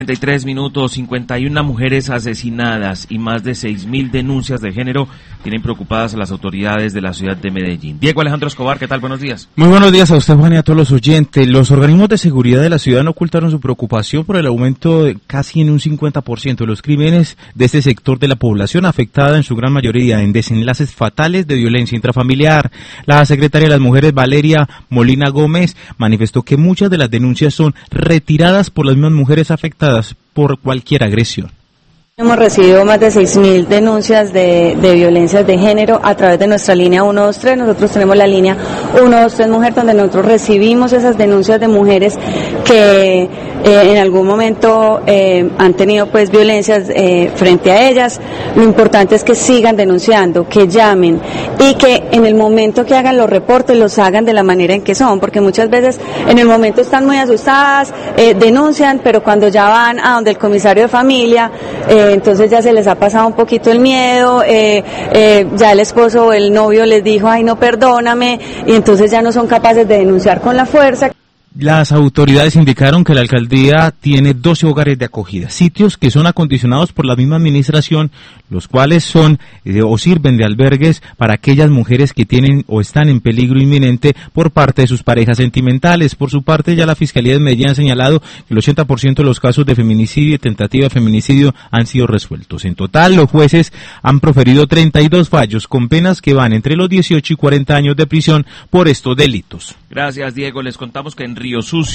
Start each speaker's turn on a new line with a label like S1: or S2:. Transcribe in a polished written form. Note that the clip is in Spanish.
S1: 33 minutos, 51 mujeres asesinadas y más de 6.000 denuncias de género tienen preocupadas a las autoridades de la ciudad de Medellín. Diego Alejandro Escobar, ¿qué tal? Buenos días.
S2: Muy buenos días a usted, Juan, y a todos los oyentes. Los organismos de seguridad de la ciudad no ocultaron su preocupación por el aumento de casi en un 50% de los crímenes de este sector de la población, afectada en su gran mayoría en desenlaces fatales de violencia intrafamiliar. La secretaria de las Mujeres, Valeria Molina Gómez, manifestó que muchas de las denuncias son retiradas por las mismas mujeres afectadas por cualquier agresión.
S3: Hemos recibido más de 6.000 denuncias de violencias de género a través de nuestra línea 123. Nosotros tenemos la línea 123 Mujer, donde nosotros recibimos esas denuncias de mujeres que en algún momento han tenido pues violencias frente a ellas. Lo importante es que sigan denunciando, que llamen y que en el momento que hagan los reportes los hagan de la manera en que son, porque muchas veces en el momento están muy asustadas, denuncian, pero cuando ya van a donde el comisario de familia, entonces ya se les ha pasado un poquito el miedo, ya el esposo o el novio les dijo, ay no, perdóname, y entonces ya no son capaces de denunciar con la fuerza.
S2: Las autoridades indicaron que la alcaldía tiene 12 hogares de acogida, sitios que son acondicionados por la misma administración, los cuales son o sirven de albergues para aquellas mujeres que tienen o están en peligro inminente por parte de sus parejas sentimentales. Por su parte, ya la Fiscalía de Medellín ha señalado que el 80% de los casos de feminicidio y tentativa de feminicidio han sido resueltos. En total, los jueces han proferido 32 fallos con penas que van entre los 18 y 40 años de prisión por estos delitos.
S1: Gracias, Diego. Les contamos que en Río Sucio